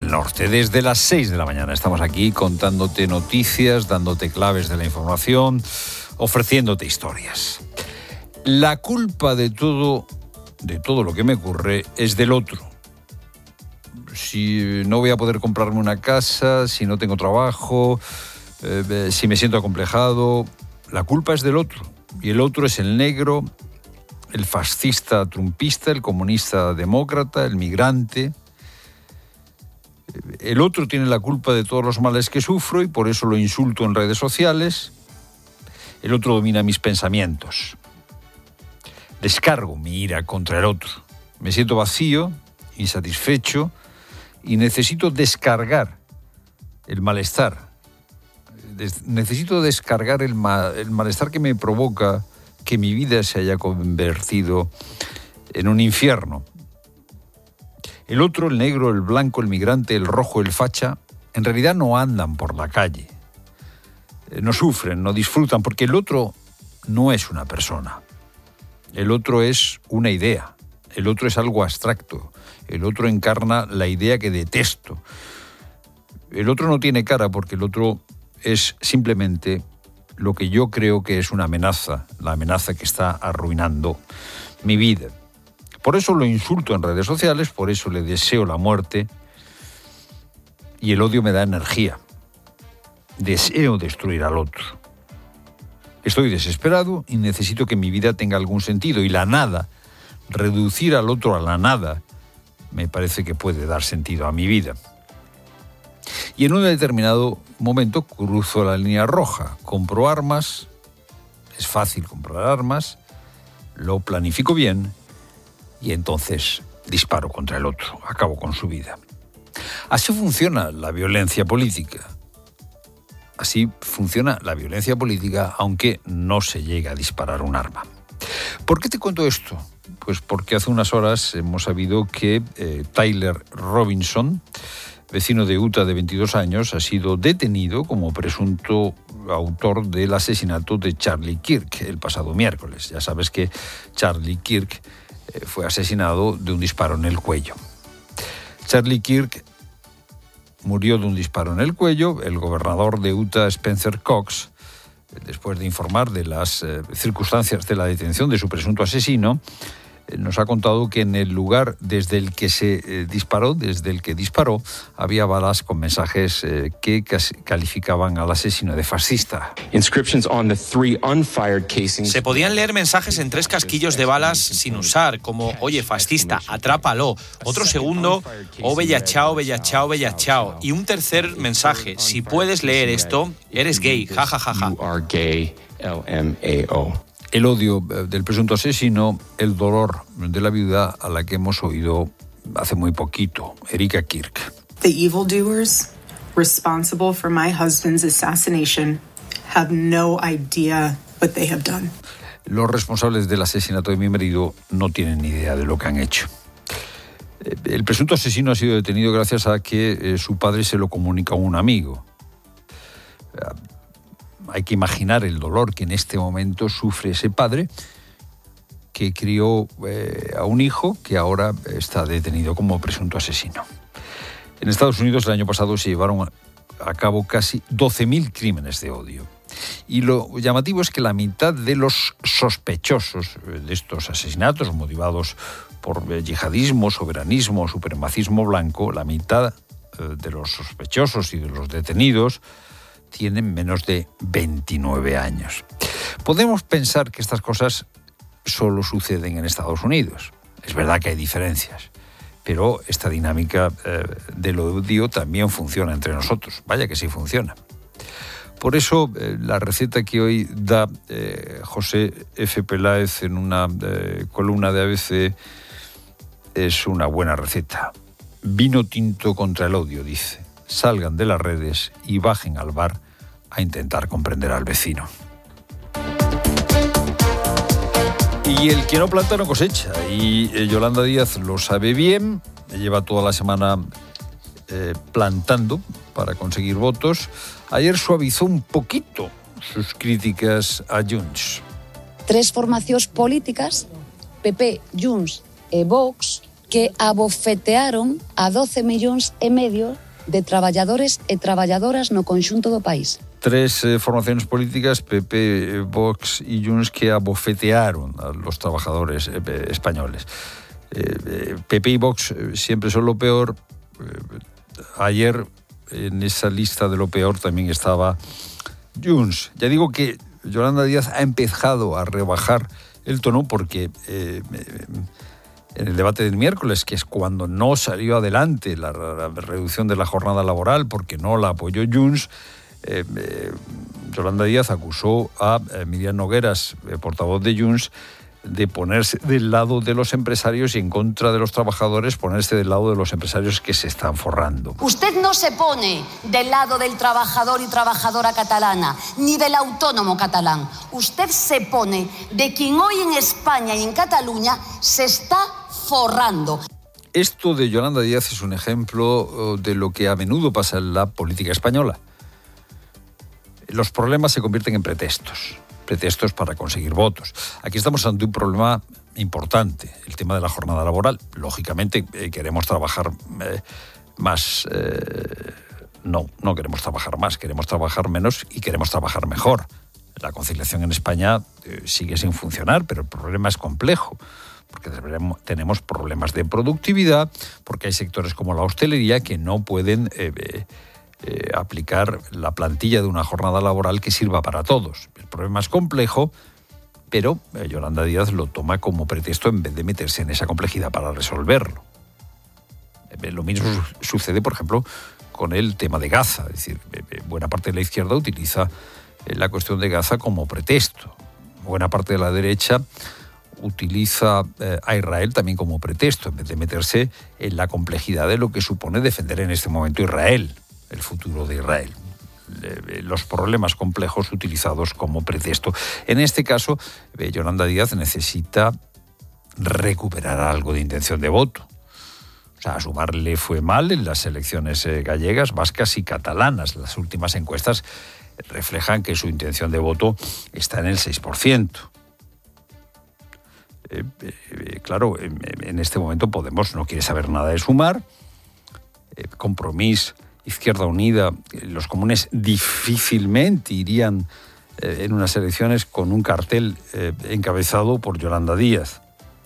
del Norte. Desde las 6 de la mañana estamos aquí contándote noticias, dándote claves de la información, ofreciéndote historias. La culpa de todo lo que me ocurre es del otro. Si no voy a poder comprarme una casa, si no tengo trabajo, si me siento acomplejado, la culpa es del otro. Y el otro es el negro, el fascista trumpista, el comunista demócrata, el migrante. El otro tiene la culpa de todos los males que sufro y por eso lo insulto en redes sociales. El otro domina mis pensamientos. Descargo mi ira contra el otro. Me siento vacío, insatisfecho y necesito descargar el malestar. Necesito descargar el malestar que me provoca que mi vida se haya convertido en un infierno. El otro, el negro, el blanco, el migrante, el rojo, el facha, en realidad no andan por la calle. No sufren, no disfrutan, porque el otro no es una persona. El otro es una idea. El otro es algo abstracto. El otro encarna la idea que detesto. El otro no tiene cara porque el otro es simplemente lo que yo creo que es una amenaza, la amenaza que está arruinando mi vida. Por eso lo insulto en redes sociales, por eso le deseo la muerte y el odio me da energía. Deseo destruir al otro. Estoy desesperado y necesito que mi vida tenga algún sentido y la nada, reducir al otro a la nada, me parece que puede dar sentido a mi vida. Y en un determinado momento cruzo la línea roja, compro armas, es fácil comprar armas, lo planifico bien y entonces disparo contra el otro, acabo con su vida. Así funciona la violencia política. Así funciona la violencia política, aunque no se llegue a disparar un arma. ¿Por qué te cuento esto? Pues porque hace unas horas hemos sabido que Tyler Robinson, vecino de Utah de 22 años, ha sido detenido como presunto autor del asesinato de Charlie Kirk el pasado miércoles. Ya sabes que Charlie Kirk fue asesinado de un disparo en el cuello. Charlie Kirk murió de un disparo en el cuello. El gobernador de Utah, Spencer Cox, después de informar de las circunstancias de la detención de su presunto asesino, nos ha contado que en el lugar desde el que disparó, había balas con mensajes que calificaban al asesino de fascista. Se podían leer mensajes en 3 casquillos de balas sin usar, como "Oye, fascista, atrápalo". Otro segundo, "Oh, bella chao, bella chao, bella chao". Y un tercer mensaje: "Si puedes leer esto, eres gay, jajajaja". El odio del presunto asesino, el dolor de la viuda a la que hemos oído hace muy poquito, Erika Kirk. The evildoers responsible for my husband's assassination have no idea what they have done. Los responsables del asesinato de mi marido no tienen ni idea de lo que han hecho. El presunto asesino ha sido detenido gracias a que su padre se lo comunica a un amigo. Hay que imaginar el dolor que en este momento sufre ese padre que crió a un hijo que ahora está detenido como presunto asesino. En Estados Unidos el año pasado se llevaron a cabo casi 12.000 crímenes de odio. Y lo llamativo es que la mitad de los sospechosos de estos asesinatos motivados por yihadismo, soberanismo, supremacismo blanco, la mitad de los sospechosos y de los detenidos tienen menos de 29 años. Podemos pensar que estas cosas solo suceden en Estados Unidos. Es verdad que hay diferencias, pero esta dinámica del odio también funciona entre nosotros. Vaya que sí funciona. Por eso, la receta que hoy da José F. Peláez en una columna de ABC es una buena receta. Vino tinto contra el odio, dice. Salgan de las redes y bajen al bar a intentar comprender al vecino. Y el que no planta no cosecha. Y Yolanda Díaz lo sabe bien. Lleva toda la semana plantando para conseguir votos. Ayer suavizó un poquito sus críticas a Junts. 3 formacións políticas, PP, Junts e Vox, que abofetearon a 12 millóns e medio de traballadores e traballadoras no conxunto do país. Tres formaciones políticas, PP, Vox y Junts, que abofetearon a los trabajadores españoles. PP y Vox siempre son lo peor. Ayer en esa lista de lo peor también estaba Junts. Ya digo que Yolanda Díaz ha empezado a rebajar el tono porque en el debate del miércoles, que es cuando no salió adelante la reducción de la jornada laboral porque no la apoyó Junts, Yolanda Díaz acusó a Miriam Nogueras, portavoz de Junts, de ponerse del lado de los empresarios y en contra de los trabajadores, ponerse del lado de los empresarios que se están forrando. Usted no se pone del lado del trabajador y trabajadora catalana, ni del autónomo catalán. Usted se pone de quien hoy en España y en Cataluña se está forrando. Esto de Yolanda Díaz es un ejemplo de lo que a menudo pasa en la política española. Los problemas se convierten en pretextos para conseguir votos. Aquí estamos ante un problema importante, el tema de la jornada laboral. Lógicamente queremos trabajar más. No queremos trabajar más, queremos trabajar menos y queremos trabajar mejor. La conciliación en España sigue sin funcionar, pero el problema es complejo, porque tenemos problemas de productividad, porque hay sectores como la hostelería que no pueden aplicar la plantilla de una jornada laboral que sirva para todos. El problema es complejo, pero Yolanda Díaz lo toma como pretexto en vez de meterse en esa complejidad para resolverlo. Lo mismo sucede, por ejemplo, con el tema de Gaza. Es decir, buena parte de la izquierda utiliza la cuestión de Gaza como pretexto. Buena parte de la derecha utiliza a Israel también como pretexto, en vez de meterse en la complejidad de lo que supone defender en este momento Israel, el futuro de Israel. Los problemas complejos utilizados como pretexto. En este caso, Yolanda Díaz necesita recuperar algo de intención de voto. O sea, a Sumar le fue mal en las elecciones gallegas, vascas y catalanas. Las últimas encuestas reflejan que su intención de voto está en el 6%. Claro, en este momento Podemos no quiere saber nada de Sumar. Compromís, Izquierda Unida, los comunes difícilmente irían en unas elecciones con un cartel encabezado por Yolanda Díaz.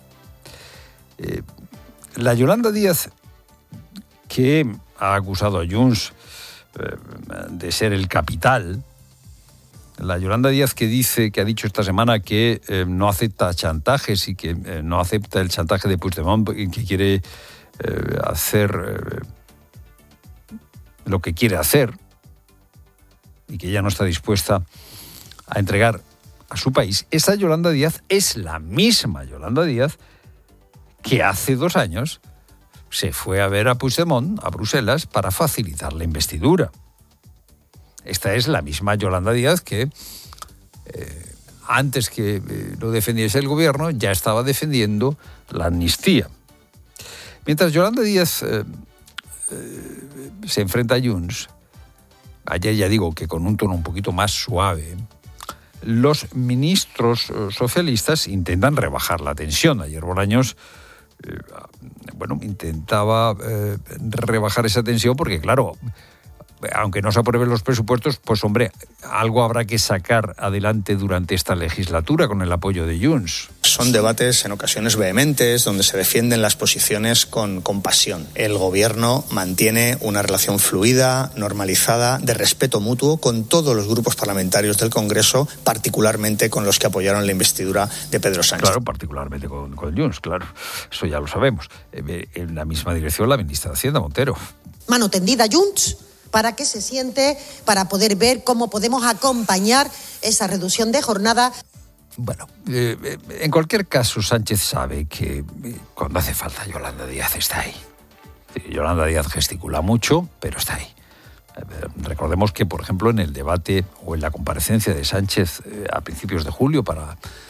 La Yolanda Díaz que ha acusado a Junts de ser el capital, la Yolanda Díaz que ha dicho esta semana que no acepta chantajes y que no acepta el chantaje de Puigdemont y que quiere hacer lo que quiere hacer y que ya no está dispuesta a entregar a su país. Esa Yolanda Díaz es la misma Yolanda Díaz que hace 2 años se fue a ver a Puigdemont a Bruselas para facilitar la investidura. Esta es la misma Yolanda Díaz que antes que lo defendiese el gobierno ya estaba defendiendo la amnistía. Mientras Yolanda Díaz se enfrenta a Junts, ayer ya digo que con un tono un poquito más suave, los ministros socialistas intentan rebajar la tensión. Ayer Bolaños intentaba rebajar esa tensión porque, claro, aunque no se aprueben los presupuestos, pues hombre, algo habrá que sacar adelante durante esta legislatura con el apoyo de Junts. Son debates en ocasiones vehementes, donde se defienden las posiciones con pasión. El gobierno mantiene una relación fluida, normalizada, de respeto mutuo con todos los grupos parlamentarios del Congreso, particularmente con los que apoyaron la investidura de Pedro Sánchez. Claro, particularmente con Junts, claro, eso ya lo sabemos. En la misma dirección la ministra de Hacienda, Montero. Mano tendida Junts para que se siente, para poder ver cómo podemos acompañar esa reducción de jornada. Bueno, en cualquier caso, Sánchez sabe que cuando hace falta Yolanda Díaz está ahí. Yolanda Díaz gesticula mucho, pero está ahí. Recordemos que, por ejemplo, en el debate o en la comparecencia de Sánchez a principios de julio para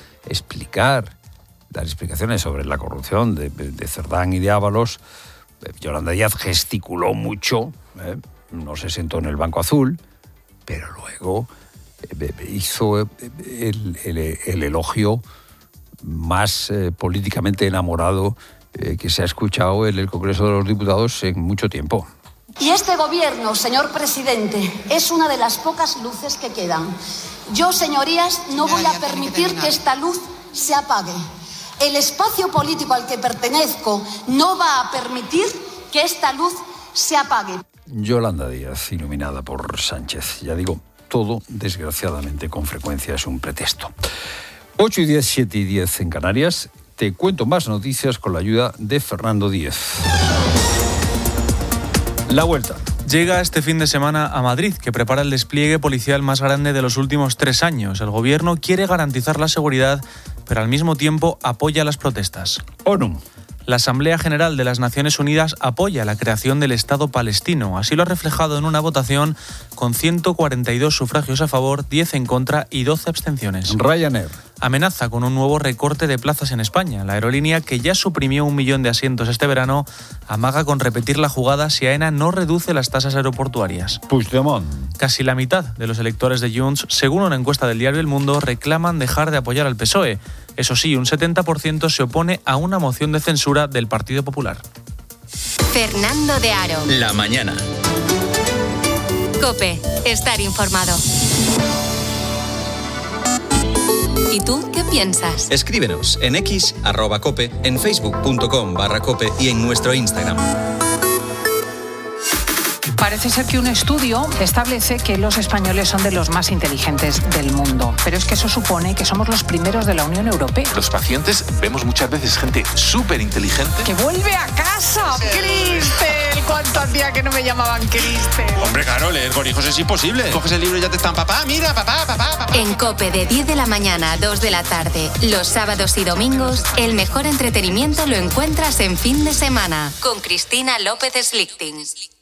dar explicaciones sobre la corrupción de Cerdán y de Ábalos, Yolanda Díaz gesticuló mucho, no se sentó en el banco azul, pero luego hizo el elogio más políticamente enamorado que se ha escuchado en el Congreso de los Diputados en mucho tiempo. Y este gobierno, señor presidente, es una de las pocas luces que quedan. Yo, señorías, no voy a permitir que esta luz se apague. El espacio político al que pertenezco no va a permitir que esta luz se apague. Yolanda Díaz, iluminada por Sánchez. Ya digo, todo, desgraciadamente, con frecuencia es un pretexto. 8:10, 7:10 en Canarias. Te cuento más noticias con la ayuda de Fernando Díez. La vuelta. Llega este fin de semana a Madrid, que prepara el despliegue policial más grande de los últimos 3 años. El gobierno quiere garantizar la seguridad, pero al mismo tiempo apoya las protestas. ONU. La Asamblea General de las Naciones Unidas apoya la creación del Estado palestino. Así lo ha reflejado en una votación con 142 sufragios a favor, 10 en contra y 12 abstenciones. Ryanair. Amenaza con un nuevo recorte de plazas en España. La aerolínea, que ya suprimió 1 millón de asientos este verano, amaga con repetir la jugada si AENA no reduce las tasas aeroportuarias. Puigdemont. Casi la mitad de los electores de Junts, según una encuesta del diario El Mundo, reclaman dejar de apoyar al PSOE. Eso sí, un 70% se opone a una moción de censura del Partido Popular. Fernando de Aro. La mañana. COPE. Estar informado. ¿Y tú qué piensas? Escríbenos en X, @cope, en facebook.com/cope y en nuestro Instagram. Parece ser que un estudio establece que los españoles son de los más inteligentes del mundo, pero es que eso supone que somos los primeros de la Unión Europea. Los pacientes vemos muchas veces gente súper inteligente ¡que vuelve a casa! Sí. ¡Cristel! ¿Cuánto hacía que no me llamaban Cristel? Hombre, claro, leer con hijos es imposible. Coges el libro y ya te están, papá, mira, papá. En COPE, de 10 de la mañana a 2 de la tarde, los sábados y domingos, el mejor entretenimiento lo encuentras en Fin de Semana, con Cristina López Slichting.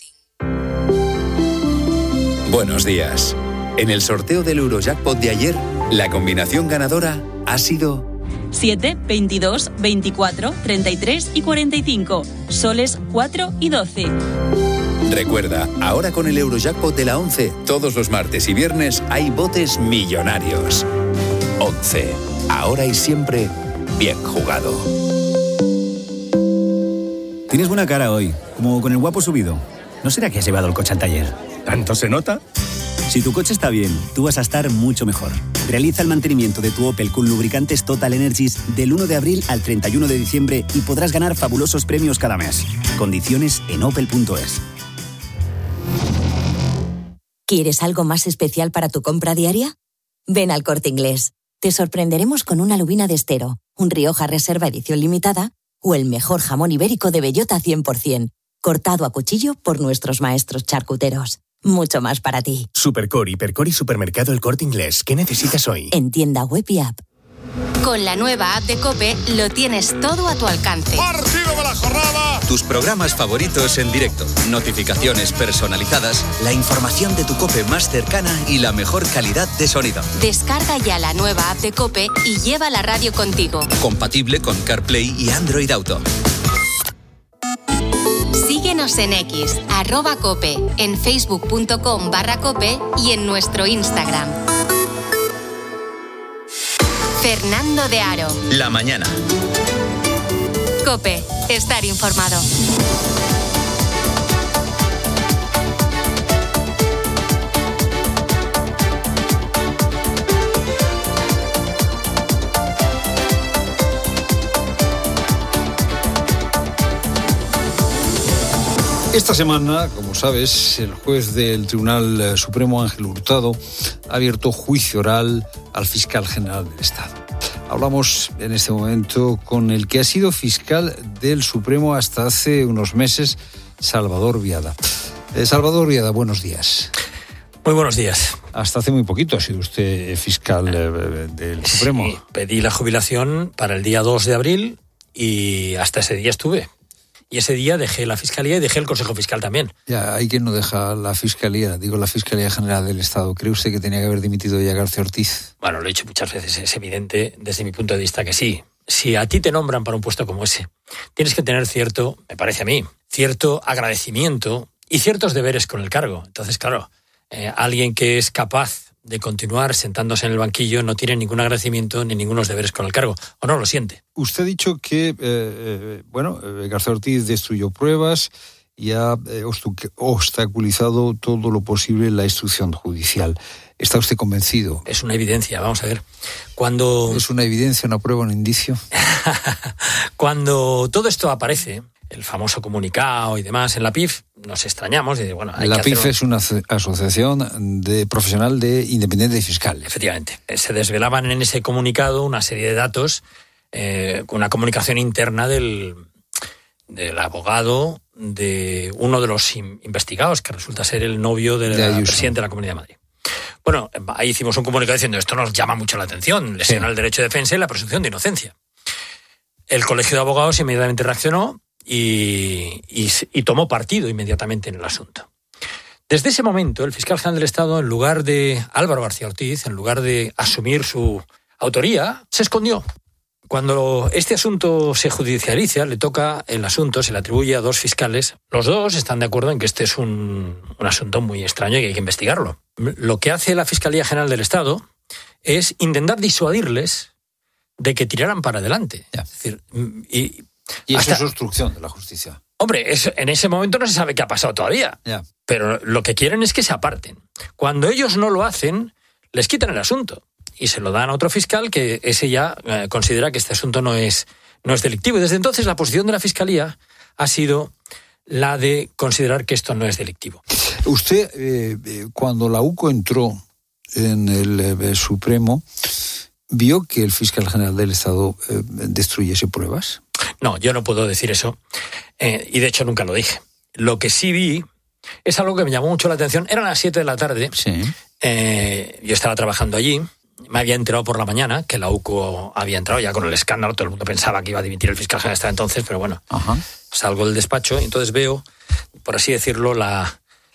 Buenos días. En el sorteo del Eurojackpot de ayer, la combinación ganadora ha sido 7, 22, 24, 33 y 45. Soles 4 y 12. Recuerda, ahora con el Eurojackpot de la 11, todos los martes y viernes hay botes millonarios. 11. Ahora y siempre, bien jugado. Tienes buena cara hoy, como con el guapo subido. ¿No será que has llevado el coche al taller? ¿Tanto se nota? Si tu coche está bien, tú vas a estar mucho mejor. Realiza el mantenimiento de tu Opel con lubricantes Total Energies del 1 de abril al 31 de diciembre y podrás ganar fabulosos premios cada mes. Condiciones en opel.es. ¿Quieres algo más especial para tu compra diaria? Ven al Corte Inglés. Te sorprenderemos con una lubina de Estero, un Rioja Reserva edición limitada o el mejor jamón ibérico de bellota 100%, cortado a cuchillo por nuestros maestros charcuteros. Mucho más para ti. Supercore, Hipercore y Supermercado El Corte Inglés. ¿Qué necesitas hoy? En tienda web y app. Con la nueva app de COPE lo tienes todo a tu alcance. ¡Partido de la jornada! Tus programas favoritos en directo, notificaciones personalizadas, la información de tu COPE más cercana y la mejor calidad de sonido. Descarga ya la nueva app de COPE y lleva la radio contigo. Compatible con CarPlay y Android Auto. Síguenos en X, @cope, en facebook.com/cope y en nuestro Instagram. Fernando de Aro. La mañana. COPE. Estar informado. Esta semana, como sabes, el juez del Tribunal Supremo, Ángel Hurtado, ha abierto juicio oral al fiscal general del Estado. Hablamos en este momento con el que ha sido fiscal del Supremo hasta hace unos meses, Salvador Biada. Salvador Biada, buenos días. Muy buenos días. Hasta hace muy poquito ha sido usted fiscal del Supremo. Sí, pedí la jubilación para el día 2 de abril y hasta ese día estuve. Y ese día dejé la Fiscalía y dejé el Consejo Fiscal también. Ya, hay quien no deja la Fiscalía, digo la Fiscalía General del Estado. ¿Cree usted que tenía que haber dimitido ya García Ortiz? Bueno, lo he dicho muchas veces, es evidente desde mi punto de vista que sí. Si a ti te nombran para un puesto como ese, tienes que tener cierto, me parece a mí, cierto agradecimiento y ciertos deberes con el cargo. Entonces, claro, alguien que es capaz de continuar sentándose en el banquillo no tiene ningún agradecimiento ni ningunos deberes con el cargo, o no lo siente. Usted ha dicho que, García Ortiz destruyó pruebas y ha obstaculizado todo lo posible la instrucción judicial. ¿Está usted convencido? Es una evidencia, vamos a ver. ¿Es una evidencia, una prueba, un indicio? Cuando todo esto aparece, el famoso comunicado y demás, en la PIF, nos extrañamos. Y, bueno, la PIF es una asociación profesional de independiente y fiscal. Efectivamente. Se desvelaban en ese comunicado una serie de datos, una comunicación interna del abogado de uno de los investigados, que resulta ser el novio del presidente de la Comunidad de Madrid. Bueno, ahí hicimos un comunicado diciendo esto nos llama mucho la atención, lesiona el derecho de defensa y la presunción de inocencia. El Colegio de Abogados inmediatamente reaccionó y tomó partido inmediatamente en el asunto. Desde ese momento, el fiscal general del Estado, en lugar de Álvaro García Ortiz, en lugar de asumir su autoría, se escondió. Cuando este asunto se judicializa, le toca el asunto, se le atribuye a 2 fiscales. Los 2 están de acuerdo en que este es un asunto muy extraño y que hay que investigarlo. Lo que hace la Fiscalía General del Estado es intentar disuadirles de que tiraran para adelante. Ya. Es decir, y eso es obstrucción de la justicia. Hombre, en ese momento no se sabe qué ha pasado todavía. Ya. Pero lo que quieren es que se aparten. Cuando ellos no lo hacen, les quitan el asunto y se lo dan a otro fiscal que ese ya considera que este asunto no es delictivo. Y desde entonces la posición de la Fiscalía ha sido la de considerar que esto no es delictivo. Usted, cuando la UCO entró en el Supremo, ¿vio que el fiscal general del Estado destruyese pruebas? No, yo no puedo decir eso. Y de hecho nunca lo dije. Lo que sí vi es algo que me llamó mucho la atención. Eran las 7 de la tarde. Sí. Yo estaba trabajando allí. Me había enterado por la mañana que la UCO había entrado ya con el escándalo. Todo el mundo pensaba que iba a dimitir el fiscal general hasta entonces, pero bueno, salgo del despacho y entonces veo, por así decirlo, la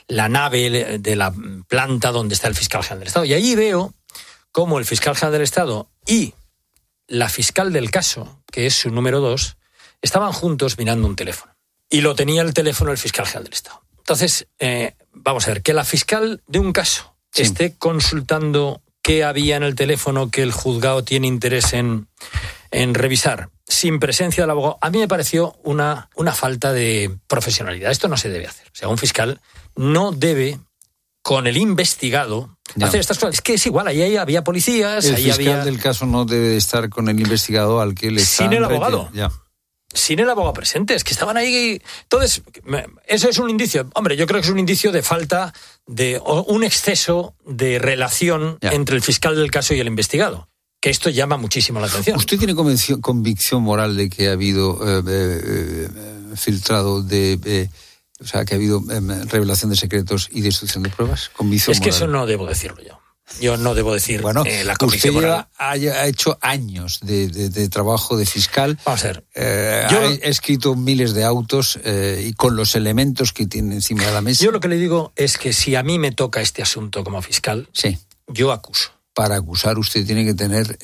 nave de la planta donde está el fiscal general del Estado. Y allí veo cómo el fiscal general del Estado y la fiscal del caso, que es su número 2, estaban juntos mirando un teléfono. Y lo tenía el teléfono el fiscal general del Estado. Entonces, vamos a ver, que la fiscal de un caso esté consultando qué había en el teléfono que el juzgado tiene interés en revisar, sin presencia del abogado, a mí me pareció una falta de profesionalidad. Esto no se debe hacer. O sea, un fiscal no debe, con el investigado, hacer estas cosas. Es que es igual, ahí había policías, el ahí fiscal había... del caso no debe estar con el investigado al que le están... Sin el abogado. Ya. Sin el abogado presente, es que estaban ahí. Entonces, eso es un indicio. Hombre, yo creo que es un indicio de falta de un exceso de relación entre el fiscal del caso y el investigado. Que esto llama muchísimo la atención. ¿Usted tiene convicción moral de que ha habido filtrado o sea, que ha habido revelación de secretos y destrucción de pruebas? ¿Convicción es que moral? eso no debo decirlo yo. Yo no debo decir la convicción usted moral. Ha hecho años de trabajo de fiscal. Vamos a ver. Ha escrito miles de autos y con los elementos que tiene encima de la mesa. Yo lo que le digo es que si a mí me toca este asunto como fiscal, yo acuso. Para acusar usted tiene que tener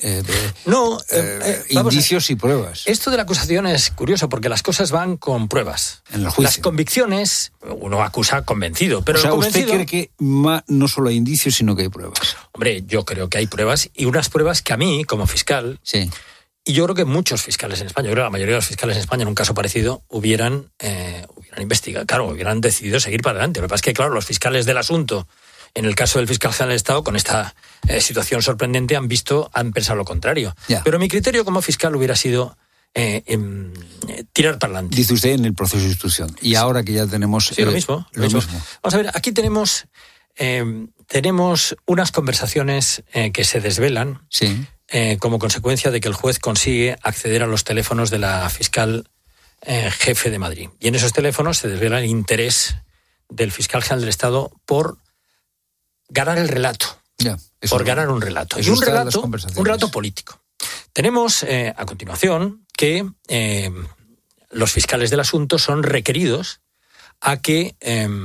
vamos indicios y pruebas. Esto de la acusación es curioso porque las cosas van con pruebas. En el juicio. Las convicciones, uno acusa convencido, pero o sea, convencido, ¿usted cree que no solo hay indicios, sino que hay pruebas? Hombre, yo creo que hay pruebas y unas pruebas que a mí, como fiscal, y yo creo que muchos fiscales en España, yo creo que la mayoría de los fiscales en España en un caso parecido hubieran investigado, claro, hubieran decidido seguir para adelante. Lo que pasa es que, claro, los fiscales del asunto, en el caso del fiscal general del Estado, con esta situación sorprendente, han pensado lo contrario. Pero mi criterio como fiscal hubiera sido tirar para adelante. Dice usted en el proceso de instrucción. Y ahora que ya tenemos... Sí, lo mismo. Vamos a ver, aquí tenemos unas conversaciones que se desvelan como consecuencia de que el juez consigue acceder a los teléfonos de la fiscal jefe de Madrid. Y en esos teléfonos se desvela el interés del fiscal general del Estado por ganar el relato. Por ganar un relato. Y un relato político. Tenemos a continuación que los fiscales del asunto son requeridos a que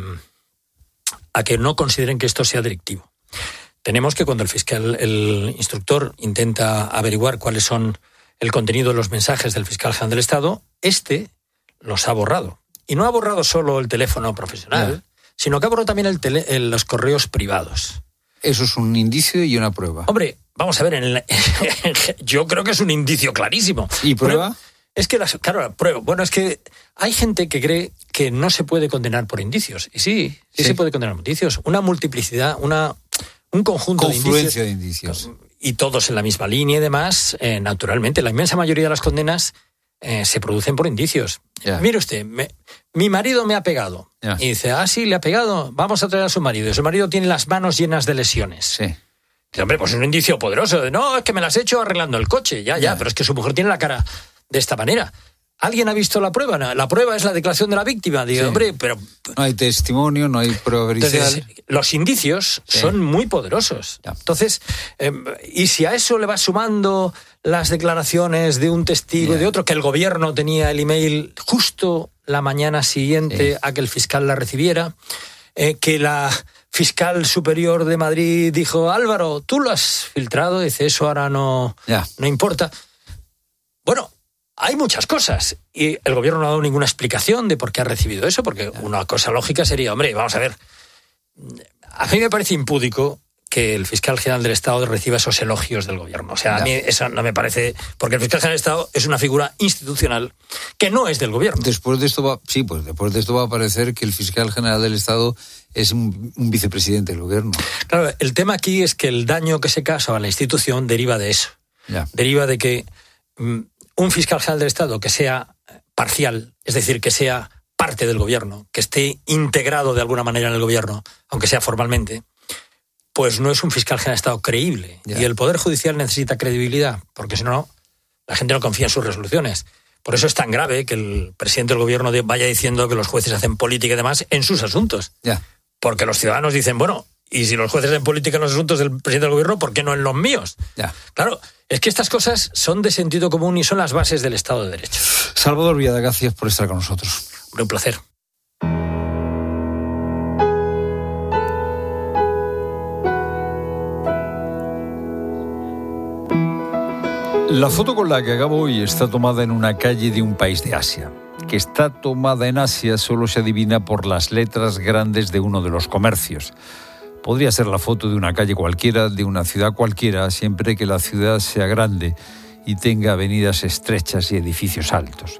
no consideren que esto sea delictivo. Tenemos que cuando el instructor intenta averiguar cuáles son el contenido de los mensajes del fiscal general del Estado, los ha borrado. Y no ha borrado solo el teléfono profesional, sino que ha borrado también los correos privados. Eso es un indicio y una prueba. Hombre, vamos a ver, yo creo que es un indicio clarísimo. ¿Y prueba? Es que, la prueba. Bueno, es que hay gente que cree que no se puede condenar por indicios. Y sí se puede condenar por indicios. Una multiplicidad, un conjunto confluencia de indicios. Y todos en la misma línea y demás, naturalmente. La inmensa mayoría de las condenas se producen por indicios. Yeah. Mire usted, mi marido me ha pegado. Yeah. Y dice, sí, le ha pegado, vamos a traer a su marido. Y su marido tiene las manos llenas de lesiones. Sí. Dice, hombre, pues es un indicio poderoso. De, no, es que me las he hecho arreglando el coche. Ya, pero es que su mujer tiene la cara de esta manera. ¿Alguien ha visto la prueba? No, la prueba es la declaración de la víctima. Digo, hombre, pero... No hay testimonio, no hay prueba pericial. Entonces, los indicios son muy poderosos. Ya. Entonces, y si a eso le va sumando las declaraciones de un testigo y de otro, que el gobierno tenía el email justo la mañana siguiente a que el fiscal la recibiera, que la fiscal superior de Madrid dijo, Álvaro, tú lo has filtrado, dice, eso ahora no importa. Bueno, hay muchas cosas y el gobierno no ha dado ninguna explicación de por qué ha recibido eso, porque una cosa lógica sería, hombre, vamos a ver, a mí me parece impúdico que el fiscal general del Estado reciba esos elogios del gobierno. O sea, a mí eso no me parece, porque el fiscal general del Estado es una figura institucional que no es del gobierno. Después de esto va a aparecer que el fiscal general del Estado es un vicepresidente del gobierno. Claro, el tema aquí es que el daño que se causa a la institución deriva de eso. Deriva de que un fiscal general del Estado que sea parcial, es decir, que sea parte del gobierno, que esté integrado de alguna manera en el gobierno, aunque sea formalmente, pues no es un fiscal general del Estado creíble. Y el Poder Judicial necesita credibilidad, porque si no, la gente no confía en sus resoluciones. Por eso es tan grave que el presidente del gobierno vaya diciendo que los jueces hacen política y demás en sus asuntos. Porque los ciudadanos dicen, bueno, y si los jueces hacen política en los asuntos del presidente del gobierno, ¿por qué no en los míos? Claro, es que estas cosas son de sentido común y son las bases del Estado de Derecho. Salvador Villada, gracias por estar con nosotros. Un placer. La foto con la que acabo hoy está tomada en una calle de un país de Asia. Que está tomada en Asia solo se adivina por las letras grandes de uno de los comercios. Podría ser la foto de una calle cualquiera, de una ciudad cualquiera, siempre que la ciudad sea grande y tenga avenidas estrechas y edificios altos.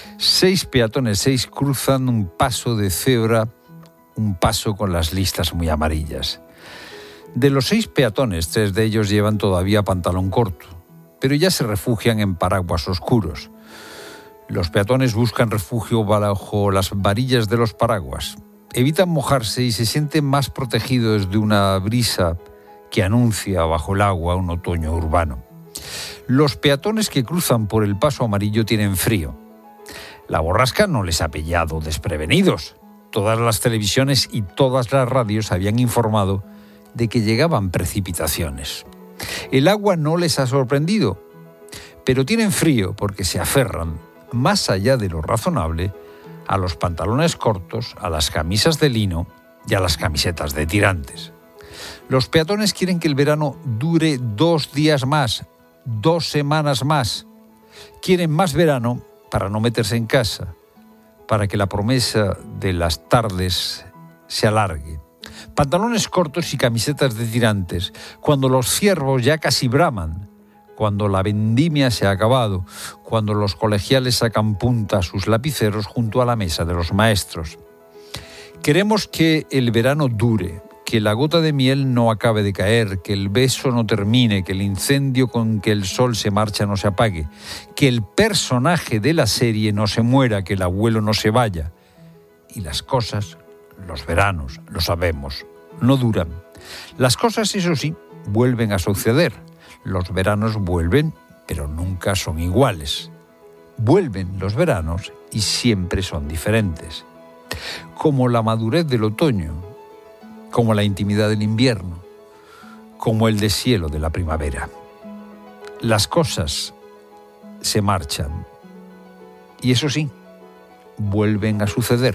6 peatones, 6 cruzan un paso de cebra, un paso con las listas muy amarillas. De los 6 peatones, 3 de ellos llevan todavía pantalón corto, pero ya se refugian en paraguas oscuros. Los peatones buscan refugio bajo las varillas de los paraguas. Evitan mojarse y se sienten más protegidos de una brisa que anuncia bajo el agua un otoño urbano. Los peatones que cruzan por el paso amarillo tienen frío. La borrasca no les ha pillado desprevenidos. Todas las televisiones y todas las radios habían informado de que llegaban precipitaciones. El agua no les ha sorprendido, pero tienen frío porque se aferran, más allá de lo razonable, a los pantalones cortos, a las camisas de lino y a las camisetas de tirantes. Los peatones quieren que el verano dure 2 días más, 2 semanas más. Quieren más verano para no meterse en casa, para que la promesa de las tardes se alargue. Pantalones cortos y camisetas de tirantes, cuando los ciervos ya casi braman, cuando la vendimia se ha acabado, cuando los colegiales sacan punta a sus lapiceros junto a la mesa de los maestros. Queremos que el verano dure, que la gota de miel no acabe de caer, que el beso no termine, que el incendio con que el sol se marcha no se apague, que el personaje de la serie no se muera, que el abuelo no se vaya. Y las cosas, los veranos, lo sabemos, no duran. Las cosas, eso sí, vuelven a suceder. Los veranos vuelven, pero nunca son iguales. Vuelven los veranos y siempre son diferentes. Como la madurez del otoño, como la intimidad del invierno, como el deshielo de la primavera. Las cosas se marchan y eso sí, vuelven a suceder.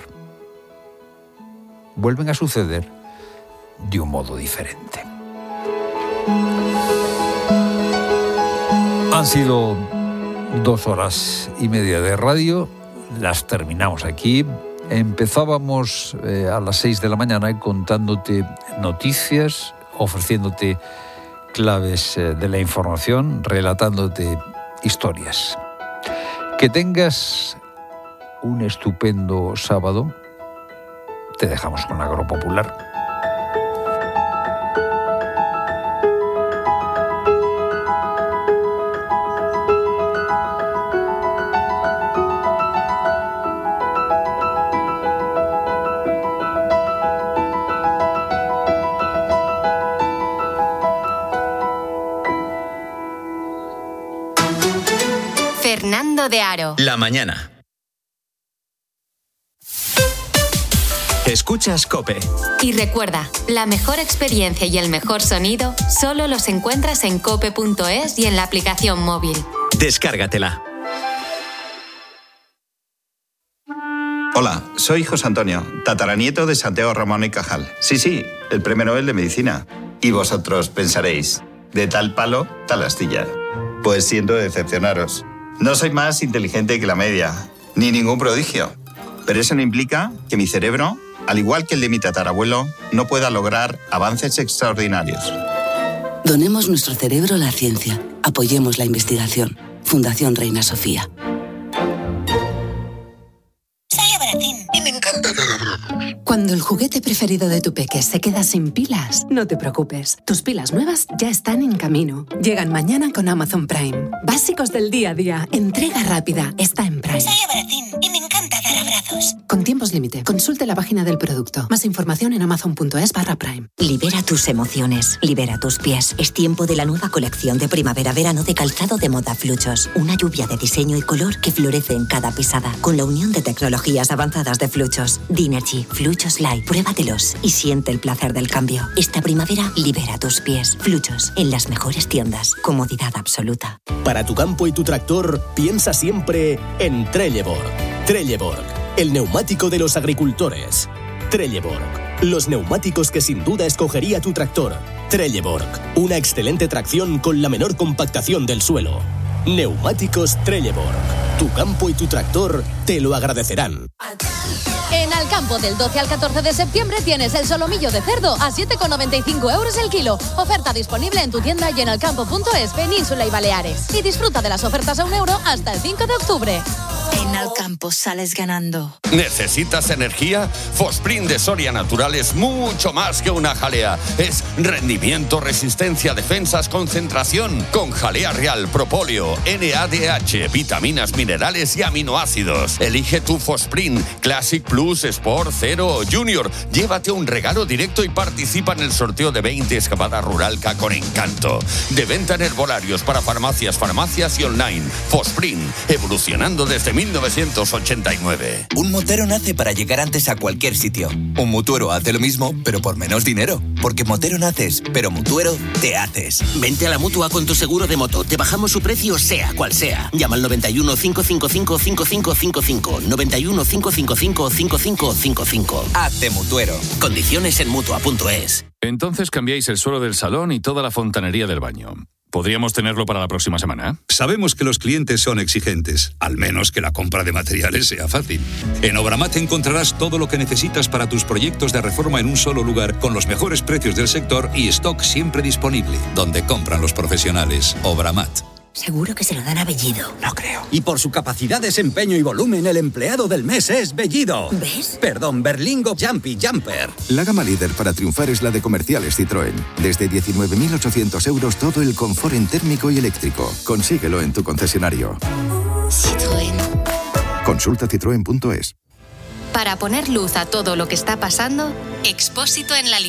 Vuelven a suceder de un modo diferente. Han sido 2 horas y media de radio, las terminamos aquí. Empezábamos a las 6 de la mañana contándote noticias, ofreciéndote claves de la información, relatándote historias. Que tengas un estupendo sábado. Te dejamos con Agropopular. Fernando de Aro. La mañana. Escuchas COPE. Y recuerda, la mejor experiencia y el mejor sonido solo los encuentras en cope.es y en la aplicación móvil. Descárgatela. Hola, soy José Antonio, tataranieto de Santiago Ramón y Cajal. Sí, el Premio Nobel de Medicina. Y vosotros pensaréis, de tal palo, tal astilla. Pues siento decepcionaros. No soy más inteligente que la media, ni ningún prodigio. Pero eso no implica que mi cerebro, al igual que el de mi tatarabuelo, no pueda lograr avances extraordinarios. Donemos nuestro cerebro a la ciencia. Apoyemos la investigación. Fundación Reina Sofía. Sale baratín y me encanta. Cuando el juguete preferido de tu peque se queda sin pilas, no te preocupes. Tus pilas nuevas ya están en camino. Llegan mañana con Amazon Prime. Básicos del día a día. Entrega rápida. Está en Prime. Sale baratín y me encanta dar abrazos. Con tiempos límite. Consulte la página del producto. Más información en amazon.es/prime. Libera tus emociones. Libera tus pies. Es tiempo de la nueva colección de primavera-verano de calzado de moda Fluchos. Una lluvia de diseño y color que florece en cada pisada. Con la unión de tecnologías avanzadas de Fluchos. Dinergy, Fluchos Light. Pruébatelos y siente el placer del cambio. Esta primavera, libera tus pies. Fluchos, en las mejores tiendas. Comodidad absoluta. Para tu campo y tu tractor, piensa siempre en Trelleborg. Trelleborg, el neumático de los agricultores. Trelleborg, los neumáticos que sin duda escogería tu tractor. Trelleborg, una excelente tracción con la menor compactación del suelo. Neumáticos Trelleborg. Tu campo y tu tractor te lo agradecerán. En Alcampo, del 12 al 14 de septiembre tienes el solomillo de cerdo a 7,95 € el kilo. Oferta disponible en tu tienda y en alcampo.es, Península y Baleares. Y disfruta de las ofertas a €1 hasta el 5 de octubre. En Alcampo sales ganando. ¿Necesitas energía? Fosprint de Soria Natural es mucho más que una jalea. Es rendimiento, resistencia, defensas, concentración. Con jalea real, propóleo, NADH, vitaminas, minerales y aminoácidos. Elige tu Fosprint Classic Plus, Sport, Zero o Junior. Llévate un regalo directo y participa en el sorteo de 20 escapadas Ruralca con encanto. De venta en herbolarios para farmacias y online. Fosprint, evolucionando desde 1989. Un motero nace para llegar antes a cualquier sitio. Un mutuero hace lo mismo, pero por menos dinero. Porque motero naces, pero mutuero te haces. Vente a la Mutua con tu seguro de moto. Te bajamos su precio sea cual sea. Llama al 91 555 5555. 91 555 5555. Hazte mutuero. Condiciones en Mutua.es. Entonces cambiáis el suelo del salón y toda la fontanería del baño. ¿Podríamos tenerlo para la próxima semana? Sabemos que los clientes son exigentes, al menos que la compra de materiales sea fácil. En Obramat encontrarás todo lo que necesitas para tus proyectos de reforma en un solo lugar, con los mejores precios del sector y stock siempre disponible. Donde compran los profesionales. Obramat. Seguro que se lo dan a Bellido. No creo. Y por su capacidad, desempeño y volumen, el empleado del mes es Bellido. ¿Ves? Perdón, Berlingo Jumpy Jumper. La gama líder para triunfar es la de Comerciales Citroën. Desde 19.800 € todo el confort en térmico y eléctrico. Consíguelo en tu concesionario. Citroën. Consulta citroen.es. Para poner luz a todo lo que está pasando, Expósito en la